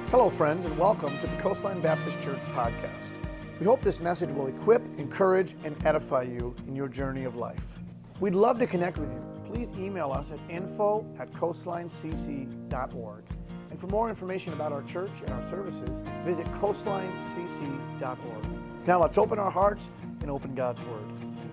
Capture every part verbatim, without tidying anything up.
Hello, friends, and welcome to the Coastline Baptist Church podcast. We hope this message will equip, encourage, and edify you in your journey of life. We'd love to connect with you. Please email us at info at coastline c c dot org. And for more information about our church and our services, visit coastline c c dot org. Now let's open our hearts and open God's Word.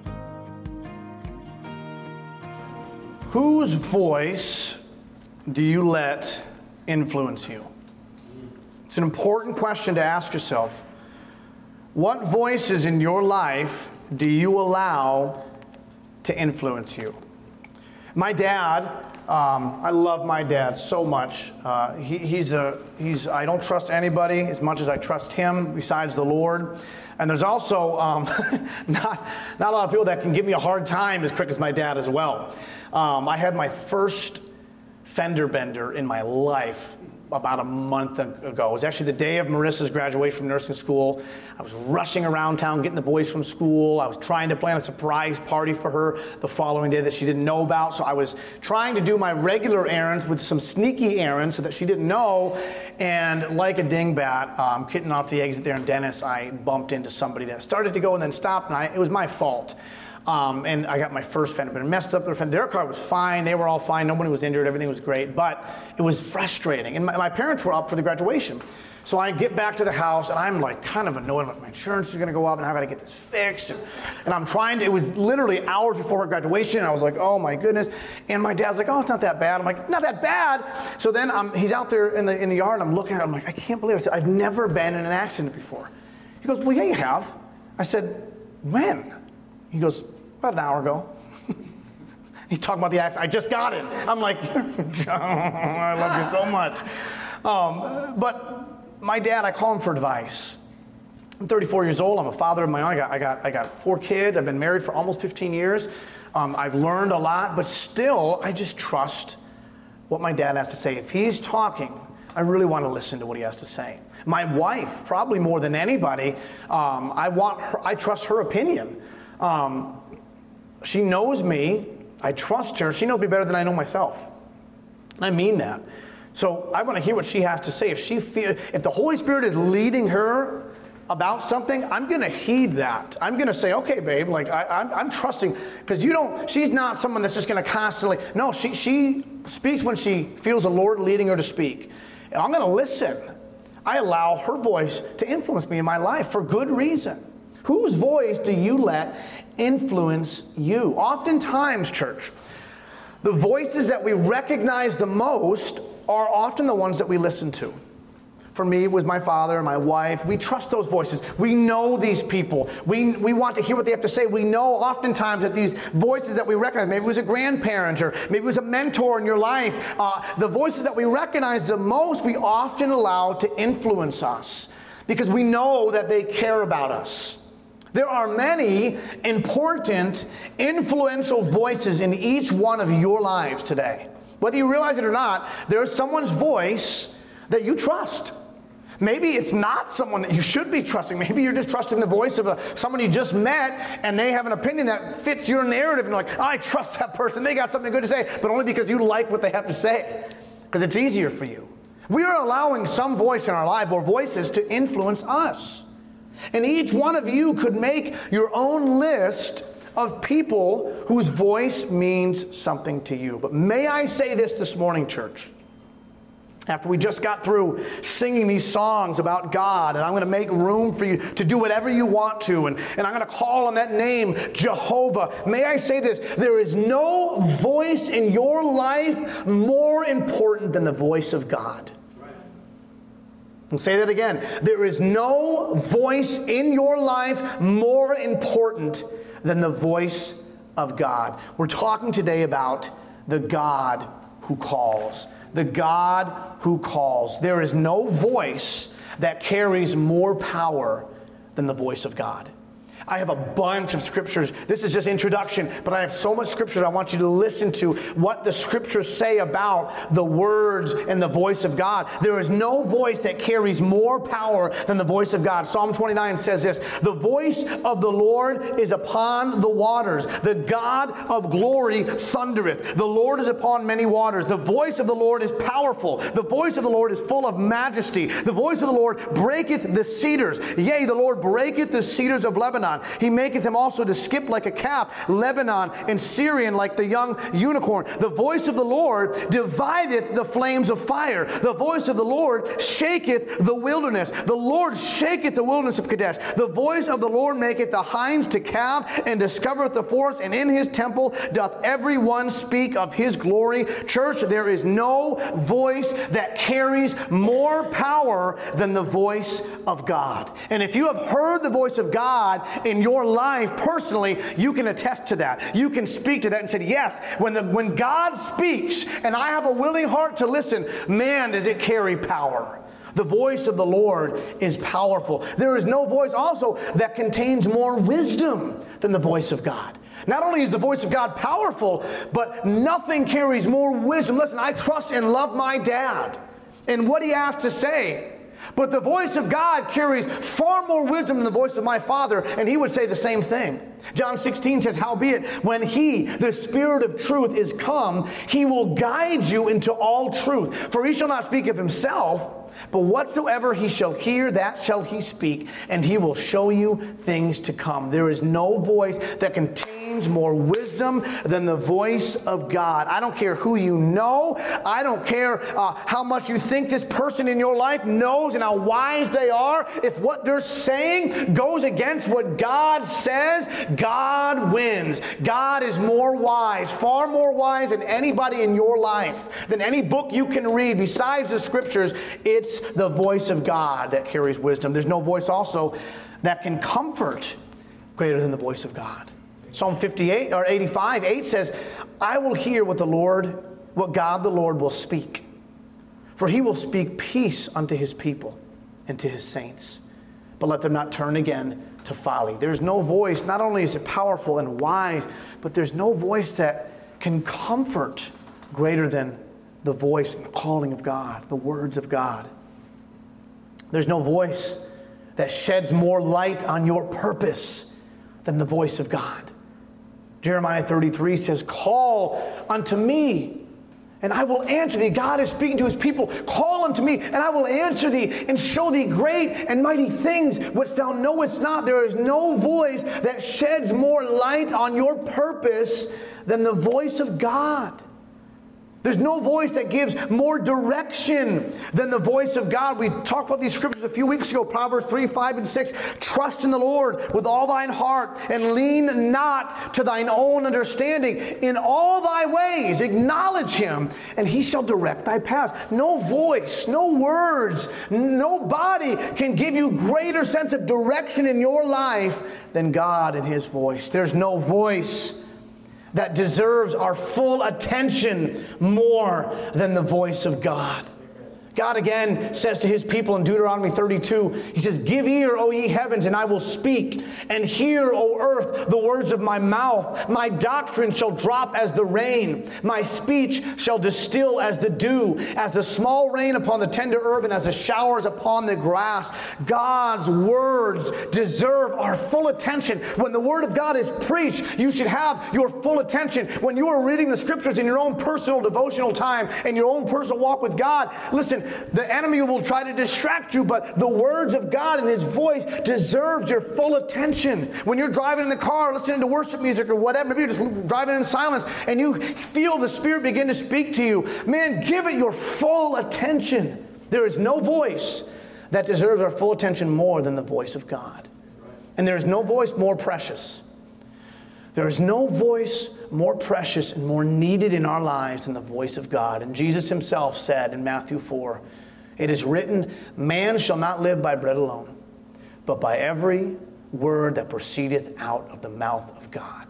Whose voice do you let influence you? It's an important question to ask yourself. What voices in your life do you allow to influence you? My dad, um, I love my dad so much. Uh, he, he's a, he's, I don't trust anybody as much as I trust him besides the Lord. And there's also um, not, not a lot of people that can give me a hard time as quick as my dad as well. Um, I had my first fender bender in my life about a month ago. It was actually the day of Marissa's graduation from nursing school. I was rushing around town getting the boys from school. I was trying to plan a surprise party for her the following day that she didn't know about. So I was trying to do my regular errands with some sneaky errands so that she didn't know. And like a dingbat, um, getting off the exit there in Dennis, I bumped into somebody that started to go and then stopped, and I, it was my fault. Um, and I got my first fender bender. Messed up their fender. Their car was fine. They were all fine. Nobody was injured. Everything was great. But it was frustrating. And my, my parents were up for the graduation. So I get back to the house, and I'm like kind of annoyed. Like, my insurance is going to go up, and I got to get this fixed. And, and I'm trying to, it was literally hours before her graduation, and I was like, oh my goodness. And my dad's like, oh, it's not that bad. I'm like, not that bad. So then um, he's out there in the in the yard, and I'm looking at him. I'm like, I can't believe it. I said, I've never been in an accident before. He goes, well, yeah, you have. I said, when? He goes, about an hour ago. He's talking about the accident. I just got it. I'm like, I love you so much. Um, but my dad, I call him for advice. I'm thirty-four years old. I'm a father of my own. I got, I got, I got four kids. I've been married for almost fifteen years. Um, I've learned a lot, but still, I just trust what my dad has to say. If he's talking, I really want to listen to what he has to say. My wife, probably more than anybody, um, I want her, I trust her opinion. Um, She knows me. I trust her. She knows me better than I know myself. I mean that. So I want to hear what she has to say. If she feel, if the Holy Spirit is leading her about something, I'm going to heed that. I'm going to say, okay, babe, like I, I'm, I'm trusting, because you don't. She's not someone that's just going to constantly. No, she she speaks when she feels the Lord leading her to speak. And I'm going to listen. I allow her voice to influence me in my life for good reason. Whose voice do you let influence you? Oftentimes, church, the voices that we recognize the most are often the ones that we listen to. For me, it was my father and my wife. We trust those voices. We know these people. We, we want to hear what they have to say. We know oftentimes that these voices that we recognize, maybe it was a grandparent or maybe it was a mentor in your life, uh, the voices that we recognize the most, we often allow to influence us because we know that they care about us. There are many important, influential voices in each one of your lives today. Whether you realize it or not, there's someone's voice that you trust. Maybe it's not someone that you should be trusting. Maybe you're just trusting the voice of a, someone you just met, and they have an opinion that fits your narrative. And you're like, I trust that person. They got something good to say, but only because you like what they have to say, because it's easier for you. We are allowing some voice in our life or voices to influence us. And each one of you could make your own list of people whose voice means something to you. But may I say this this morning, church? After we just got through singing these songs about God, and I'm going to make room for you to do whatever you want to, and, and I'm going to call on that name, Jehovah. May I say this? There is no voice in your life more important than the voice of God. And say that again. There is no voice in your life more important than the voice of God. We're talking today about the God who calls. The God who calls. There is no voice that carries more power than the voice of God. I have a bunch of scriptures. This is just introduction, but I have so much scripture I want you to listen to what the scriptures say about the words and the voice of God. There is no voice that carries more power than the voice of God. Psalm twenty-nine says this, the voice of the Lord is upon the waters. The God of glory thundereth. The Lord is upon many waters. The voice of the Lord is powerful. The voice of the Lord is full of majesty. The voice of the Lord breaketh the cedars. Yea, the Lord breaketh the cedars of Lebanon. He maketh him also to skip like a calf, Lebanon and Syrian like the young unicorn. The voice of the Lord divideth the flames of fire. The voice of the Lord shaketh the wilderness. The Lord shaketh the wilderness of Kadesh. The voice of the Lord maketh the hinds to calve and discovereth the forest, and in his temple doth every one speak of his glory. Church, there is no voice that carries more power than the voice of God. And if you have heard the voice of God in your life personally, you can attest to that. You can speak to that and say, yes, when the when God speaks and I have a willing heart to listen, man, does it carry power. The voice of the Lord is powerful. There is no voice also that contains more wisdom than the voice of God. Not only is the voice of God powerful, but nothing carries more wisdom. Listen, I trust and love my dad and what he has to say. But the voice of God carries far more wisdom than the voice of my father, and he would say the same thing. John sixteen says, howbeit, when he, the Spirit of truth, is come, he will guide you into all truth. For he shall not speak of himself, but whatsoever he shall hear, that shall he speak, and he will show you things to come. There is no voice that contains more wisdom than the voice of God. I don't care who you know. I don't care uh, how much you think this person in your life knows and how wise they are. If what they're saying goes against what God says, God wins. God is more wise, far more wise than anybody in your life, than any book you can read besides the scriptures. It's the voice of God that carries wisdom. There's no voice also that can comfort greater than the voice of God. Psalm fifty-eight or eighty-five, eight says, I will hear what the Lord, what God the Lord will speak. For he will speak peace unto his people and to his saints. But let them not turn again to folly. There's no voice, not only is it powerful and wise, but there's no voice that can comfort greater than the voice and the calling of God, the words of God. There's no voice that sheds more light on your purpose than the voice of God. Jeremiah thirty-three says, call unto me, and I will answer thee. God is speaking to his people. Call unto me, and I will answer thee, and show thee great and mighty things which thou knowest not. There is no voice that sheds more light on your purpose than the voice of God. There's no voice that gives more direction than the voice of God. We talked about these scriptures a few weeks ago, Proverbs three, five, and six. Trust in the Lord with all thine heart, and lean not to thine own understanding. In all thy ways acknowledge him, and he shall direct thy paths. No voice, no words, nobody can give you greater sense of direction in your life than God and his voice. There's no voice that deserves our full attention more than the voice of God. God again says to his people in Deuteronomy thirty-two, he says, give ear, O ye heavens, and I will speak, and hear, O earth, the words of my mouth. My doctrine shall drop as the rain. My speech shall distill as the dew, as the small rain upon the tender herb, and as the showers upon the grass. God's words deserve our full attention. When the word of God is preached, you should have your full attention. When you are reading the scriptures in your own personal devotional time, and your own personal walk with God, listen, the enemy will try to distract you, but the words of God and his voice deserves your full attention. When you're driving in the car, listening to worship music or whatever, maybe you're just driving in silence and you feel the Spirit begin to speak to you, man, give it your full attention. There is no voice that deserves our full attention more than the voice of God. And there is no voice more precious. There is no voice more precious and more needed in our lives than the voice of God. And Jesus himself said in Matthew four, it is written, man shall not live by bread alone, but by every word that proceedeth out of the mouth of God.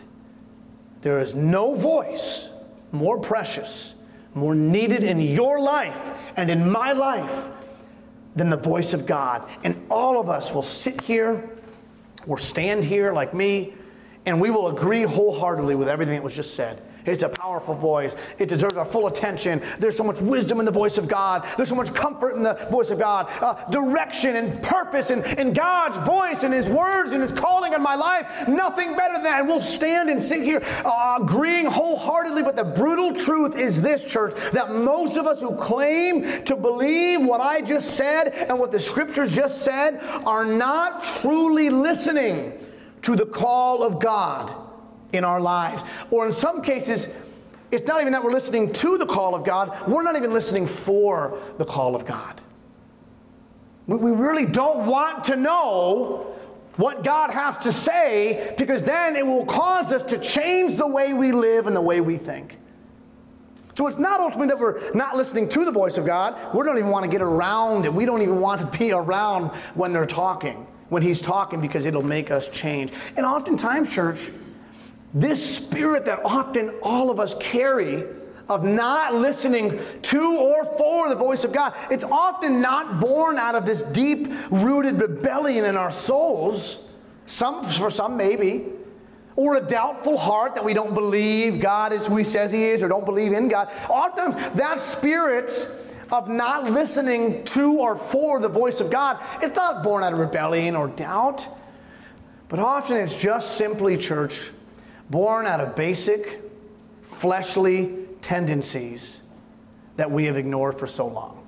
There is no voice more precious, more needed in your life and in my life than the voice of God. And all of us will sit here or stand here like me, and we will agree wholeheartedly with everything that was just said. It's a powerful voice. It deserves our full attention. There's so much wisdom in the voice of God. There's so much comfort in the voice of God. Uh, direction and purpose in, in God's voice and His words and His calling on my life. Nothing better than that. And we'll stand and sit here uh, agreeing wholeheartedly. But the brutal truth is this, church, that most of us who claim to believe what I just said and what the Scriptures just said are not truly listening to the call of God in our lives. Or in some cases, it's not even that we're listening to the call of God, we're not even listening for the call of God. We, we really don't want to know what God has to say, because then it will cause us to change the way we live and the way we think. So it's not ultimately that we're not listening to the voice of God. We don't even want to get around it. We don't even want to be around when they're talking, when He's talking, because it'll make us change. And oftentimes, church, this spirit that often all of us carry of not listening to or for the voice of God, it's often not born out of this deep-rooted rebellion in our souls. Some, for some, maybe. Or a doubtful heart that we don't believe God is who He says He is, or don't believe in God. Oftentimes, that spirit of not listening to or for the voice of God, it's not born out of rebellion or doubt. But often it's just simply, church, born out of basic, fleshly tendencies that we have ignored for so long.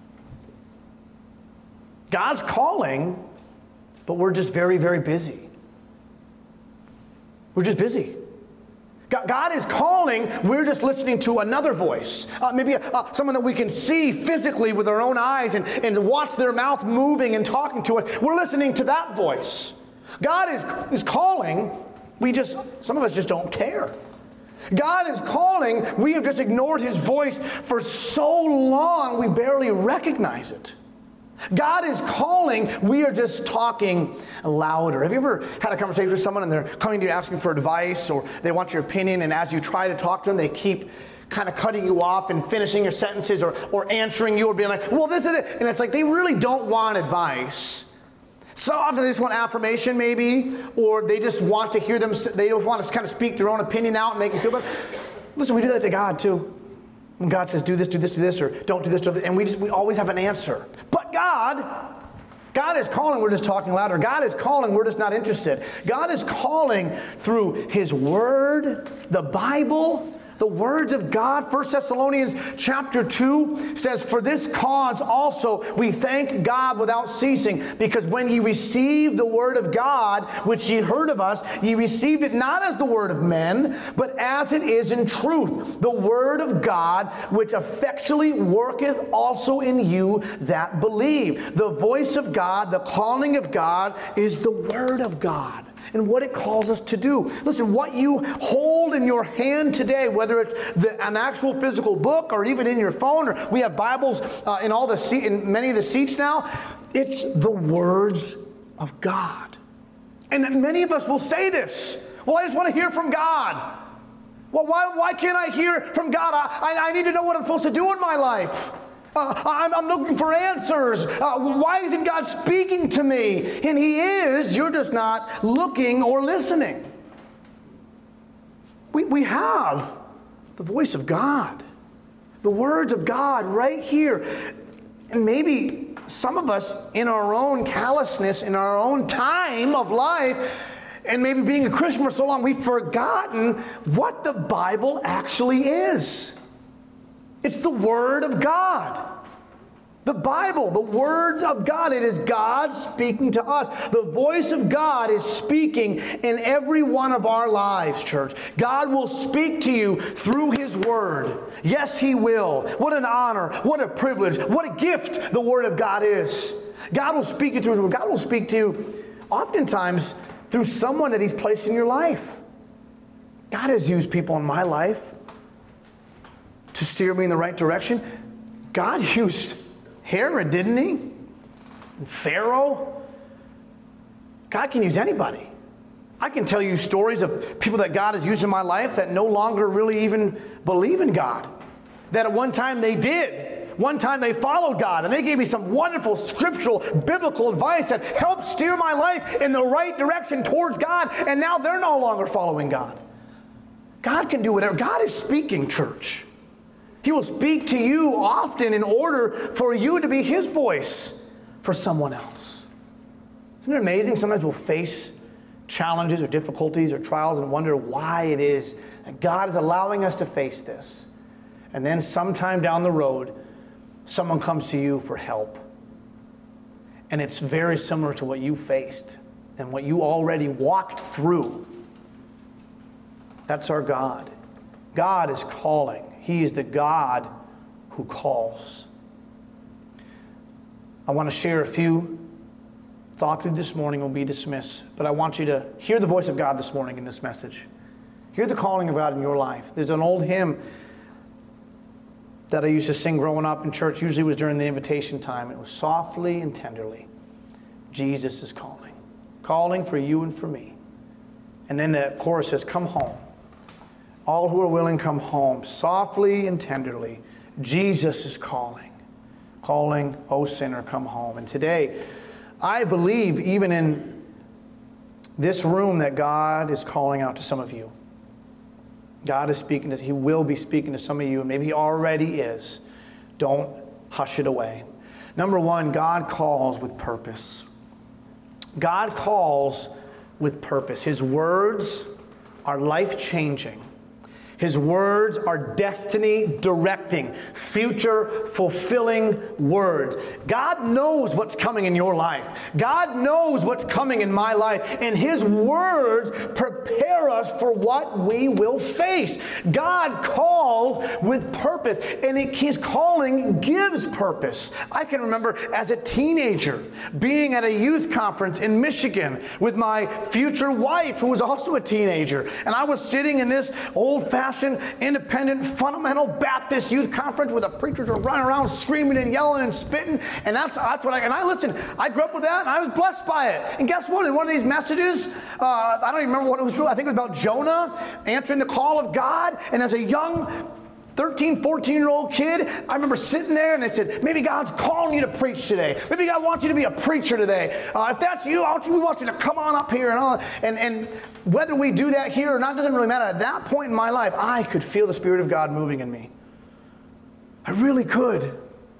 God's calling, but we're just very, very busy. We're just busy. God is calling, we're just listening to another voice. Uh, maybe uh, someone that we can see physically with our own eyes and, and watch their mouth moving and talking to us. We're listening to that voice. God is, is calling. We just, some of us just don't care. God is calling. We have just ignored His voice for so long we barely recognize it. God is calling. We are just talking louder. Have you ever had a conversation with someone and they're coming to you asking for advice, or they want your opinion, and as you try to talk to them, they keep kind of cutting you off and finishing your sentences, or, or answering you, or being like, well, this is it. And it's like they really don't want advice. So often they just want affirmation, maybe, or they just want to hear them, they don't want to kind of speak their own opinion out and make them feel better. Listen, we do that to God too. When God says, do this, do this, do this, or don't do this, do this, and we just we always have an answer. But God, God is calling, we're just talking louder. God is calling, we're just not interested. God is calling through His Word, the Bible, the words of God. First Thessalonians chapter two says, for this cause also we thank God without ceasing, because when ye received the word of God, which ye heard of us, ye received it not as the word of men, but as it is in truth, the word of God, which effectually worketh also in you that believe. The voice of God, the calling of God, is the word of God and what it calls us to do. Listen, what you hold in your hand today, whether it's the, an actual physical book or even in your phone, or we have Bibles uh, in all the seat, in many of the seats now, it's the words of God. And many of us will say this, well, I just want to hear from God. Well, why, why can't I hear from God? I, I, I need to know what I'm supposed to do in my life. Uh, I'm, I'm looking for answers. Uh, why isn't God speaking to me? And He is. You're just not looking or listening. We, we have the voice of God, the words of God right here. And maybe some of us, in our own callousness, in our own time of life, and maybe being a Christian for so long, we've forgotten what the Bible actually is. It's the Word of God. The Bible, the words of God. It is God speaking to us. The voice of God is speaking in every one of our lives, church. God will speak to you through His Word. Yes, He will. What an honor. What a privilege. What a gift the Word of God is. God will speak to you through His Word. God will speak to you oftentimes through someone that He's placed in your life. God has used people in my life to steer me in the right direction. God used Herod, didn't He? And Pharaoh. God can use anybody. I can tell you stories of people that God has used in my life that no longer really even believe in God. That at one time they did. one time they followed God, and they gave me some wonderful scriptural, biblical advice that helped steer my life in the right direction towards God, and now they're no longer following God. God can do whatever. God is speaking, church. He will speak to you often in order for you to be His voice for someone else. Isn't it amazing? Sometimes we'll face challenges or difficulties or trials and wonder why it is that God is allowing us to face this. And then sometime down the road, someone comes to you for help. And it's very similar to what you faced and what you already walked through. That's our God. God is calling. He is the God who calls. I want to share a few thoughts with you this morning. Will be dismissed. But I want you to hear the voice of God this morning in this message. Hear the calling of God in your life. There's an old hymn that I used to sing growing up in church. Usually it was during the invitation time. It was softly and tenderly. Jesus is calling. Calling for you and for me. And then the chorus says, come home. All who are willing, come home. Softly and tenderly. Jesus is calling. Calling, oh sinner, come home. And today, I believe even in this room that God is calling out to some of you. God is speaking to, He will be speaking to some of you, and maybe He already is. Don't hush it away. Number one, God calls with purpose. God calls with purpose. His words are life-changing. His words are destiny-directing, future-fulfilling words. God knows what's coming in your life. God knows what's coming in my life. And His words prepare us for what we will face. God called with purpose, and His calling gives purpose. I can remember as a teenager being at a youth conference in Michigan with my future wife, who was also a teenager. And I was sitting in this old-fashioned independent fundamental Baptist youth conference where the preachers are running around screaming and yelling and spitting, and that's that's what I and I listened. I grew up with that, and I was blessed by it. And guess what? In one of these messages, uh, I don't even remember what it was. I think it was about Jonah answering the call of God. And as a young thirteen, fourteen-year-old kid, I remember sitting there and they said, maybe God's calling you to preach today. Maybe God wants you to be a preacher today. Uh, if that's you, I want you, we want you to come on up here. And, all, and, and whether we do that here or not doesn't really matter. At that point in my life, I could feel the Spirit of God moving in me. I really could.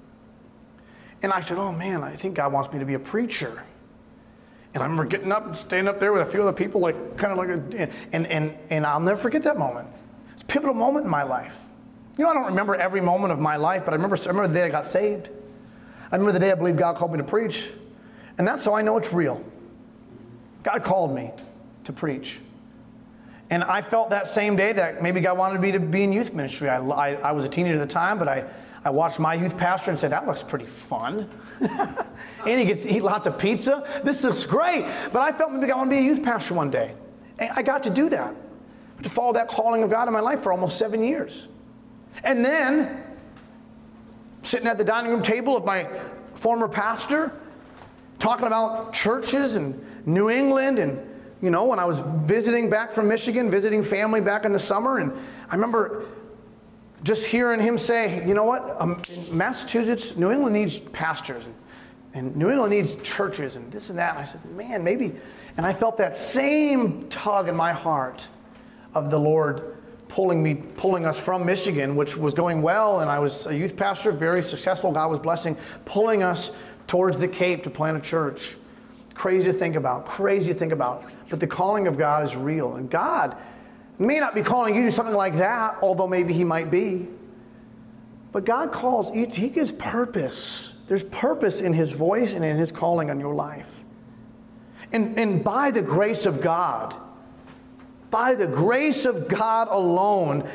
And I said, oh man, I think God wants me to be a preacher. And I remember getting up and standing up there with a few other people, like kind of like a, and, and, and I'll never forget that moment. It's a pivotal moment in my life. You know, I don't remember every moment of my life, but I remember, I remember the day I got saved. I remember the day I believed God called me to preach. And that's how I know it's real. God called me to preach. And I felt that same day that maybe God wanted me to be in youth ministry. I, I, I was a teenager at the time, but I, I watched my youth pastor and said, that looks pretty fun. And he gets to eat lots of pizza. This looks great. But I felt maybe I want to be a youth pastor one day. And I got to do that. To follow that calling of God in my life for almost seven years. And then, sitting at the dining room table of my former pastor, talking about churches in New England, and, you know, when I was visiting back from Michigan, visiting family back in the summer, and I remember just hearing him say, you know what, um, in Massachusetts, New England needs pastors, and, and New England needs churches, and this and that, and I said, man, maybe, and I felt that same tug in my heart of the Lord pulling me, pulling us from Michigan, which was going well, and I was a youth pastor, very successful, God was blessing, pulling us towards the Cape to plant a church. Crazy to think about, crazy to think about. But the calling of God is real, and God may not be calling you to something like that, although maybe He might be. But God calls, He gives purpose. There's purpose in His voice and in His calling on your life. And, and by the grace of God, by the grace of God alone,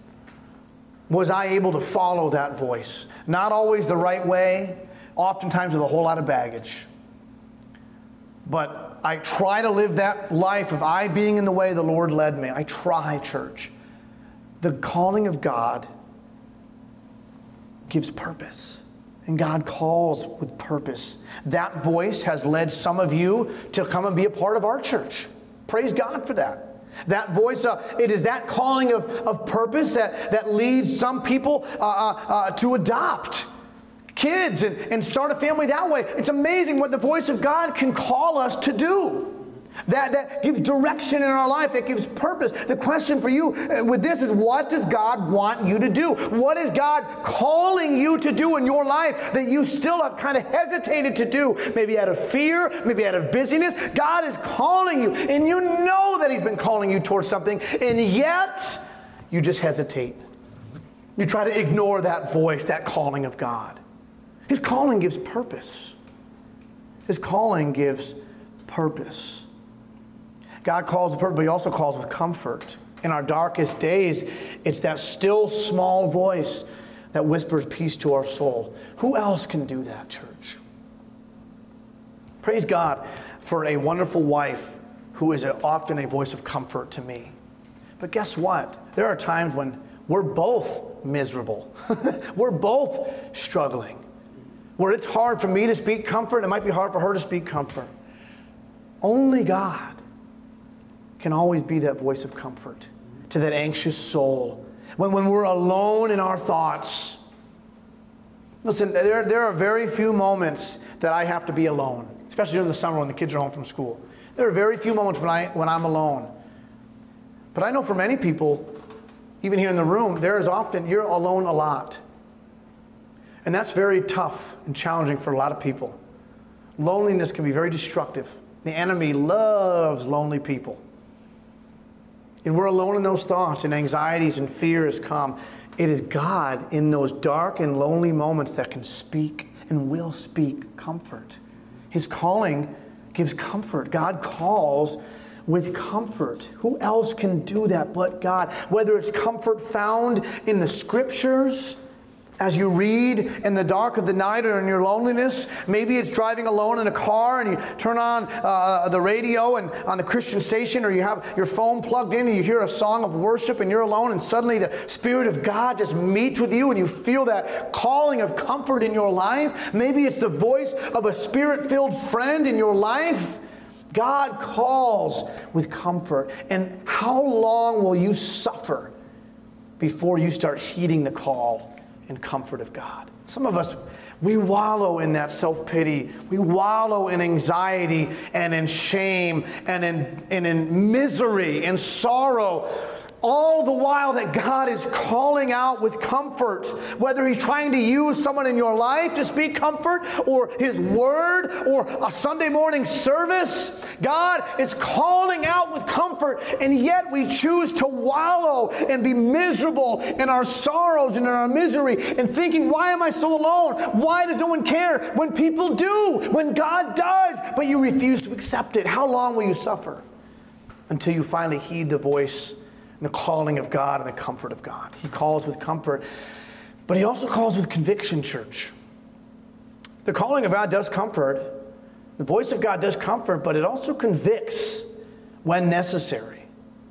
was I able to follow that voice. Not always the right way, oftentimes with a whole lot of baggage. But I try to live that life of I being in the way the Lord led me. I try, church. The calling of God gives purpose. And God calls with purpose. That voice has led some of you to come and be a part of our church. Praise God for that. That voice, uh, it is that calling of, of purpose that, that leads some people uh, uh, uh, to adopt kids and, and start a family that way. It's amazing what the voice of God can call us to do. That, that gives direction in our life, that gives purpose. The question for you with this is, what does God want you to do? What is God calling you to do in your life that you still have kind of hesitated to do? Maybe out of fear, maybe out of busyness. God is calling you, and you know that He's been calling you towards something, and yet you just hesitate. You try to ignore that voice, that calling of God. His calling gives purpose. His calling gives purpose. God calls with purpose, but He also calls with comfort. In our darkest days, it's that still small voice that whispers peace to our soul. Who else can do that, church? Praise God for a wonderful wife who is often a voice of comfort to me. But guess what? There are times when we're both miserable. We're both struggling. Where it's hard for me to speak comfort, it might be hard for her to speak comfort. Only God can always be that voice of comfort to that anxious soul. When, when we're alone in our thoughts. Listen, there, there are very few moments that I have to be alone, especially during the summer when the kids are home from school. There are very few moments when, I, when I'm alone. But I know for many people, even here in the room, there is often, you're alone a lot. And that's very tough and challenging for a lot of people. Loneliness can be very destructive. The enemy loves lonely people. And we're alone in those thoughts, and anxieties and fears come. It is God in those dark and lonely moments that can speak and will speak comfort. His calling gives comfort. God calls with comfort. Who else can do that but God? Whether it's comfort found in the Scriptures, as you read in the dark of the night or in your loneliness. Maybe it's driving alone in a car and you turn on uh, the radio and on the Christian station, or you have your phone plugged in and you hear a song of worship and you're alone, and suddenly the Spirit of God just meets with you and you feel that calling of comfort in your life. Maybe it's the voice of a Spirit-filled friend in your life. God calls with comfort. And how long will you suffer before you start heeding the call and comfort of God? Some of us, we wallow in that self-pity. We wallow in anxiety and in shame and in, and in misery and sorrow, all the while that God is calling out with comfort. Whether He's trying to use someone in your life to speak comfort, or His Word, or a Sunday morning service, God is calling out with comfort, and yet we choose to wallow and be miserable in our sorrows and in our misery and thinking, why am I so alone? Why does no one care? When people do, when God does, but you refuse to accept it. How long will you suffer until you finally heed the voice and the calling of God and the comfort of God? He calls with comfort, but He also calls with conviction, church. The calling of God does comfort. The voice of God does comfort, but it also convicts when necessary.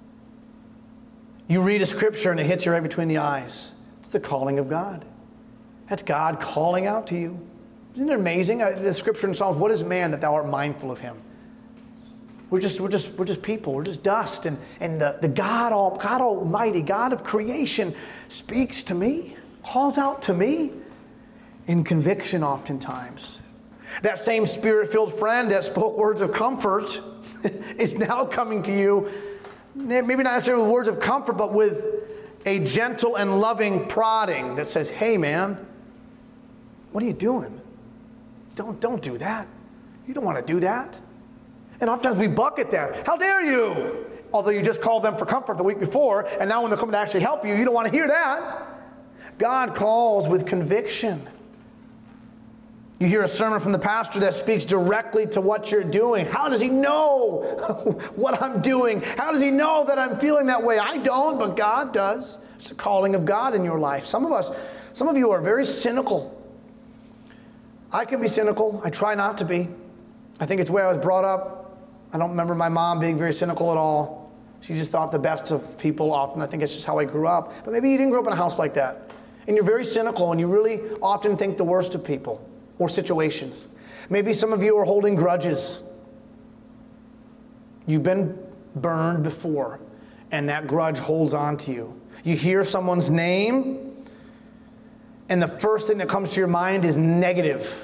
You read a scripture and it hits you right between the eyes. It's the calling of God. That's God calling out to you. Isn't it amazing? The scripture in Psalms, what is man that thou art mindful of him? We're just, we're just, we're just people. We're just dust. And, and the, the God, all, God Almighty, God of creation, speaks to me, calls out to me in conviction oftentimes. That same Spirit-filled friend that spoke words of comfort is now coming to you, maybe not necessarily with words of comfort, but with a gentle and loving prodding that says, hey man, what are you doing? Don't, don't do that. You don't want to do that. And oftentimes we bucket that. How dare you? Although you just called them for comfort the week before, and now when they're coming to actually help you, you don't want to hear that. God calls with conviction. You hear a sermon from the pastor that speaks directly to what you're doing. How does he know what I'm doing? How does he know that I'm feeling that way? I don't, but God does. It's the calling of God in your life. Some of us, some of you are very cynical. I can be cynical. I try not to be. I think it's the way I was brought up. I don't remember my mom being very cynical at all. She just thought the best of people often. I think it's just how I grew up. But maybe you didn't grow up in a house like that. And you're very cynical and you really often think the worst of people or situations. Maybe some of you are holding grudges. You've been burned before and that grudge holds on to you. You hear someone's name and the first thing that comes to your mind is negative.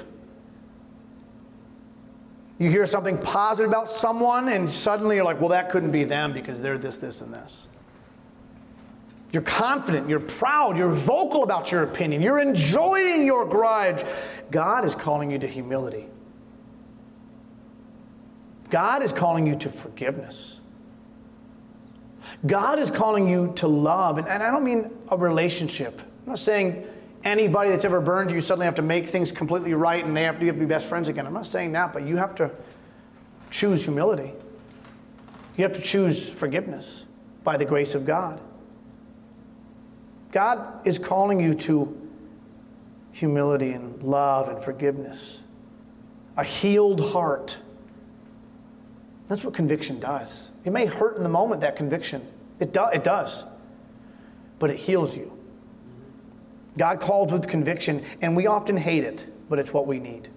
You hear something positive about someone, and suddenly you're like, well, that couldn't be them because they're this, this, and this. You're confident, you're proud, you're vocal about your opinion, you're enjoying your grudge. God is calling you to humility. God is calling you to forgiveness. God is calling you to love. And, and I don't mean a relationship. I'm not saying anybody that's ever burned you suddenly have to make things completely right and they have to, you have to be best friends again. I'm not saying that, but you have to choose humility. You have to choose forgiveness by the grace of God. God is calling you to humility and love and forgiveness. A healed heart. That's what conviction does. It may hurt in the moment, that conviction. It, do, it does. But it heals you. God calls with conviction, and we often hate it, but it's what we need.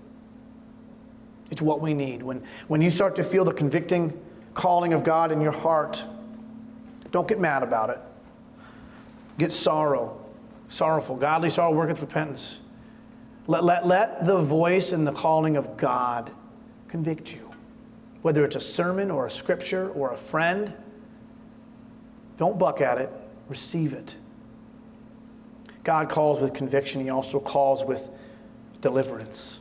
It's what we need. When, when you start to feel the convicting calling of God in your heart, don't get mad about it. Get sorrow, sorrowful. Godly sorrow worketh repentance. Let, let, let the voice and the calling of God convict you. Whether it's a sermon or a scripture or a friend, don't buck at it. Receive it. God calls with conviction. He also calls with deliverance.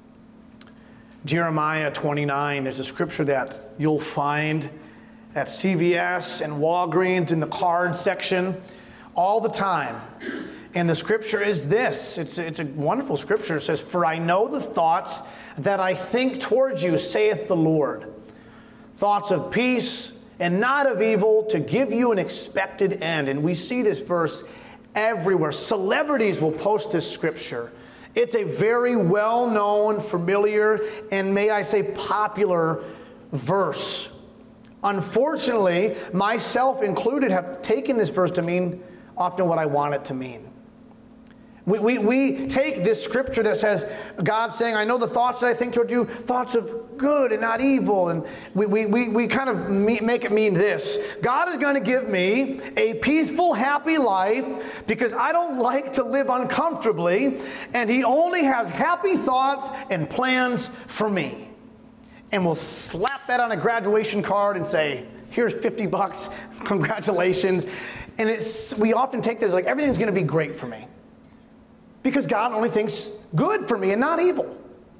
Jeremiah twenty-nine, there's a scripture that you'll find at C V S and Walgreens in the card section all the time. And the scripture is this. It's, it's a wonderful scripture. It says, "For I know the thoughts that I think towards you, saith the Lord. Thoughts of peace and not of evil, to give you an expected end." And we see this verse everywhere. Celebrities will post this scripture. It's a very well-known, familiar, and may I say popular verse. Unfortunately, myself included, have taken this verse to mean often what I want it to mean. We, we, we take this scripture that says, God saying, I know the thoughts that I think toward you, thoughts of good and not evil. And we, we, we, we kind of make it mean this. God is going to give me a peaceful, happy life because I don't like to live uncomfortably. And He only has happy thoughts and plans for me. And we'll slap that on a graduation card and say, here's fifty bucks, congratulations. And it's we often take this like everything's going to be great for me. Because God only thinks good for me and not evil.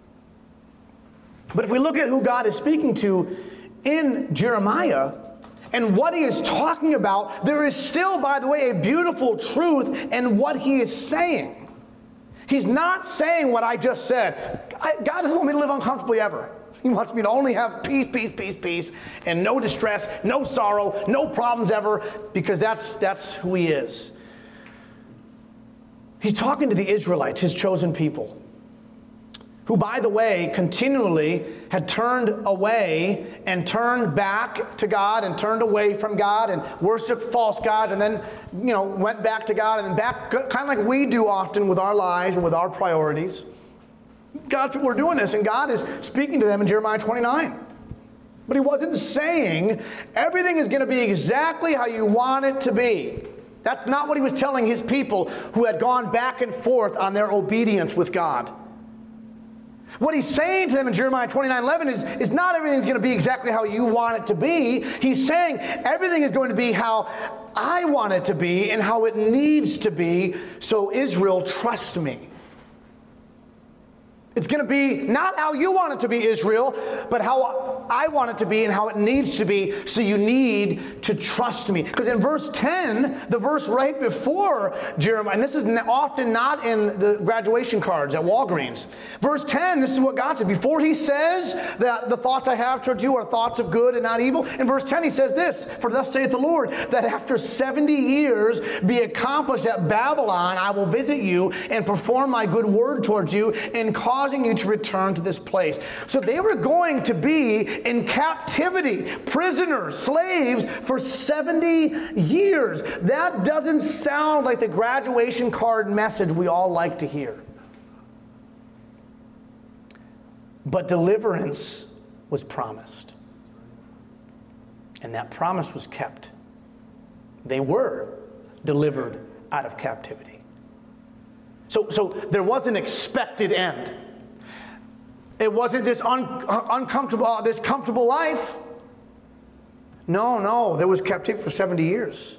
But if we look at who God is speaking to in Jeremiah and what He is talking about, there is still, by the way, a beautiful truth in what He is saying. He's not saying what I just said. I, God doesn't want me to live uncomfortably ever. He wants me to only have peace, peace, peace, peace, and no distress, no sorrow, no problems ever, because that's, that's who He is. He's talking to the Israelites, His chosen people, who, by the way, continually had turned away and turned back to God and turned away from God and worshiped false gods and then, you know, went back to God and then back, kind of like we do often with our lives and with our priorities. God's people are doing this, and God is speaking to them in Jeremiah twenty-nine. But He wasn't saying everything is going to be exactly how you want it to be. That's not what He was telling His people who had gone back and forth on their obedience with God. What He's saying to them in Jeremiah twenty-nine eleven is, is not everything's going to be exactly how you want it to be. He's saying everything is going to be how I want it to be and how it needs to be, so Israel, trust me. It's going to be not how you want it to be, Israel, but how I want it to be and how it needs to be, so you need to trust me. Because in verse ten, the verse right before Jeremiah, and this is often not in the graduation cards at Walgreens. Verse ten, this is what God said. Before He says that the thoughts I have toward you are thoughts of good and not evil, in verse ten He says this, "For thus saith the Lord, that after seventy years be accomplished at Babylon, I will visit you and perform my good word towards you and cause you to return to this place." So they were going to be in captivity, prisoners, slaves for seventy years. That doesn't sound like the graduation card message we all like to hear. But deliverance was promised. And that promise was kept. They were delivered out of captivity. So, so there was an expected end. It wasn't this un, uncomfortable, uh, this comfortable life. No, no, there was captivity for seventy years.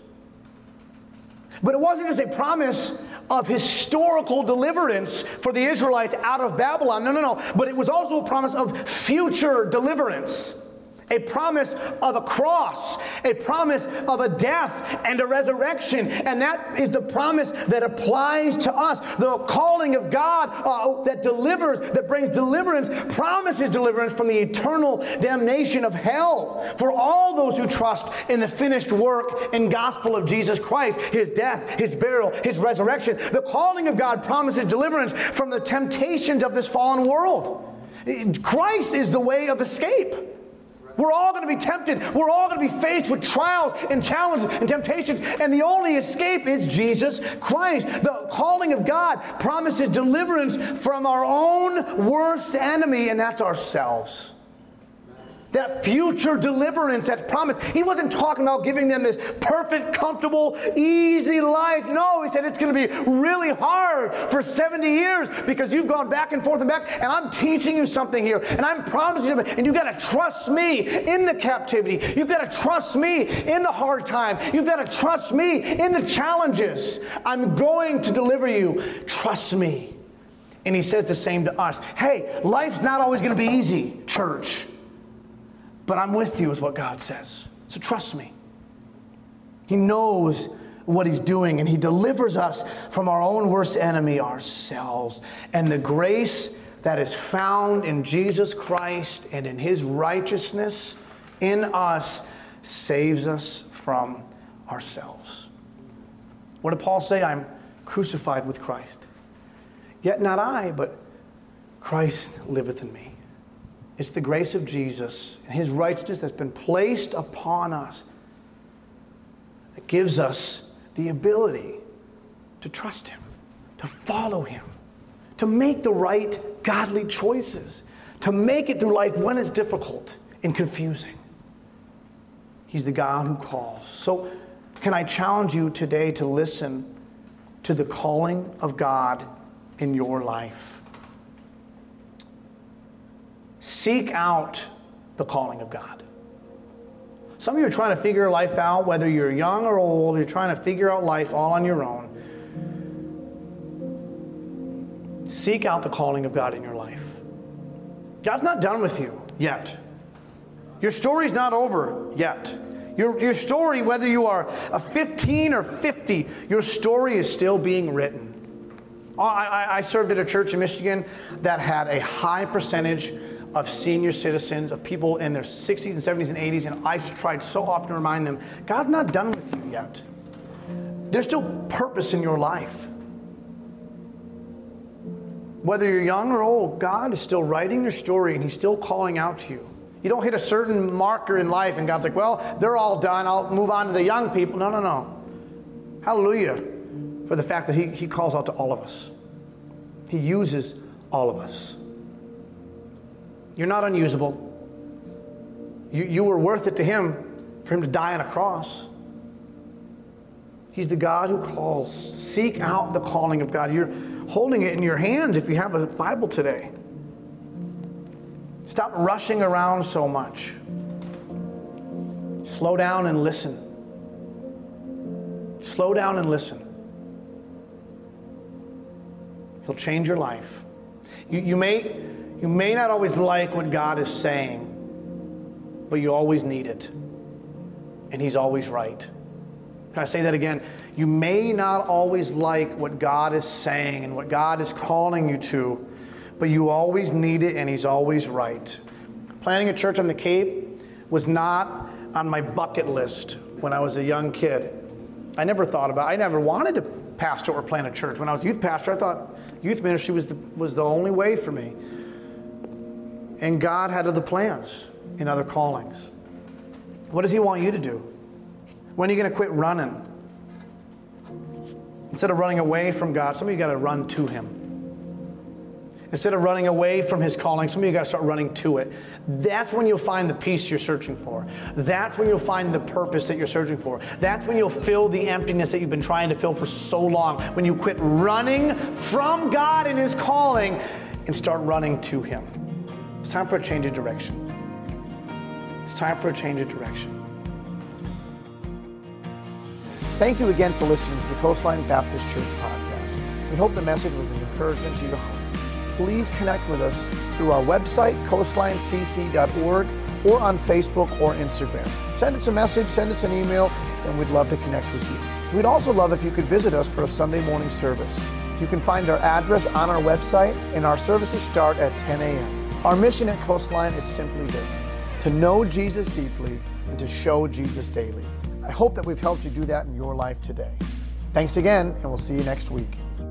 But it wasn't just a promise of historical deliverance for the Israelites out of Babylon. No, no, no. But it was also a promise of future deliverance. A promise of a cross, a promise of a death and a resurrection. And that is the promise that applies to us. The calling of God uh, that delivers, that brings deliverance, promises deliverance from the eternal damnation of hell for all those who trust in the finished work and gospel of Jesus Christ, His death, His burial, His resurrection. The calling of God promises deliverance from the temptations of this fallen world. Christ is the way of escape. We're all going to be tempted. We're all going to be faced with trials and challenges and temptations. And the only escape is Jesus Christ. The calling of God promises deliverance from our own worst enemy, and that's ourselves. That future deliverance that's promised. He wasn't talking about giving them this perfect, comfortable, easy life. No, He said it's going to be really hard for seventy years because you've gone back and forth and back, and I'm teaching you something here, and I'm promising you, and you've got to trust me in the captivity. You've got to trust me in the hard time. You've got to trust me in the challenges. I'm going to deliver you. Trust me. And He says the same to us. Hey, life's not always going to be easy, church. But I'm with you is what God says. So trust me. He knows what He's doing, and He delivers us from our own worst enemy, ourselves. And the grace that is found in Jesus Christ and in His righteousness in us saves us from ourselves. What did Paul say? I'm crucified with Christ. Yet not I, but Christ liveth in me. It's the grace of Jesus and His righteousness that's been placed upon us that gives us the ability to trust Him, to follow Him, to make the right godly choices, to make it through life when it's difficult and confusing. He's the God who calls. So can I challenge you today to listen to the calling of God in your life? Seek out the calling of God. Some of you are trying to figure life out, whether you're young or old, you're trying to figure out life all on your own. Seek out the calling of God in your life. God's not done with you yet. Your story's not over yet. Your, your story, whether you are a fifteen or fifty, your story is still being written. I, I, I served at a church in Michigan that had a high percentage of senior citizens, of people in their sixties and seventies and eighties, and I've tried so often to remind them, God's not done with you yet. There's still purpose in your life. Whether you're young or old, God is still writing your story, and He's still calling out to you. You don't hit a certain marker in life, and God's like, well, they're all done, I'll move on to the young people. No, no, no. Hallelujah for the fact that He, he calls out to all of us. He uses all of us. You're not unusable. You, you were worth it to Him for Him to die on a cross. He's the God who calls. Seek out the calling of God. You're holding it in your hands if you have a Bible today. Stop rushing around so much. Slow down and listen. Slow down and listen. He'll change your life. You, you may... You may not always like what God is saying, but you always need it. And He's always right. Can I say that again? You may not always like what God is saying and what God is calling you to, but you always need it, and He's always right. Planting a church on the Cape was not on my bucket list when I was a young kid. I never thought about it. I never wanted to pastor or plant a church. When I was a youth pastor, I thought youth ministry was the, was the only way for me. And God had other plans and other callings. What does He want you to do? When are you going to quit running? Instead of running away from God, some of you got to run to Him. Instead of running away from his calling, some of you got to start running to it. That's when you'll find the peace you're searching for. That's when you'll find the purpose that you're searching for. That's when you'll fill the emptiness that you've been trying to fill for so long. When you quit running from God and his calling and start running to him. It's time for a change of direction. It's time for a change of direction. Thank you again for listening to the Coastline Baptist Church podcast. We hope the message was an encouragement to your heart. Please connect with us through our website, coastline c c dot org, or on Facebook or Instagram. Send us a message, send us an email, and we'd love to connect with you. We'd also love if you could visit us for a Sunday morning service. You can find our address on our website, and our services start at ten a.m. Our mission at Coastline is simply this: to know Jesus deeply and to show Jesus daily. I hope that we've helped you do that in your life today. Thanks again, and we'll see you next week.